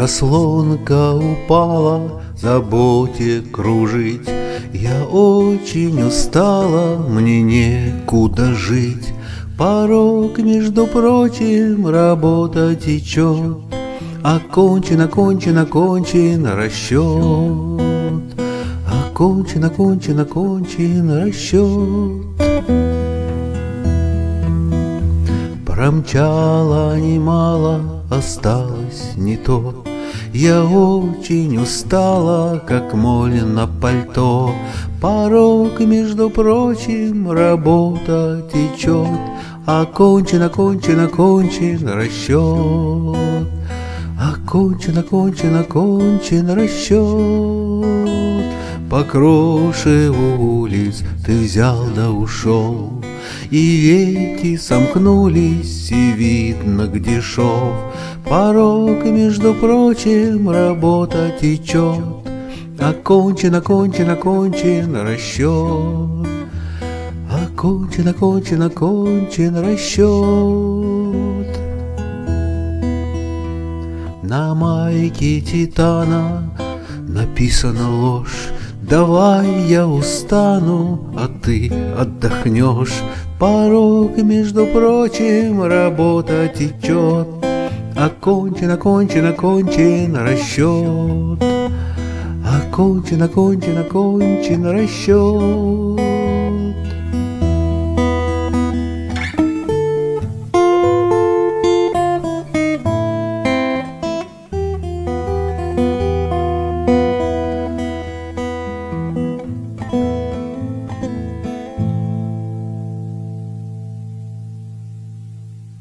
Заслонка упала, заботе кружить. Я очень устала, мне некуда жить. Порог, между прочим, работа течет. Окончен, окончен, окончен расчет. Окончен, окончен, окончен расчет. Промчала немало, осталось не то. Я очень устала, как моль на пальто. Порог, между прочим, работа течет. Окончен, окончен, окончен расчет. Окончен, окончен, окончен расчет. По крошеву улиц ты взял да ушел, и веки сомкнулись, и видно, где шов. Порог, между прочим, работа течет. Окончен, окончен, окончен расчет. Окончен, окончен, окончен расчет. На майке Титана написана ложь. Давай я устану, а ты отдохнешь. Порог, между прочим, работа течет. Окончен, окончен, окончен расчет. Окончен, окончен, окончен расчет.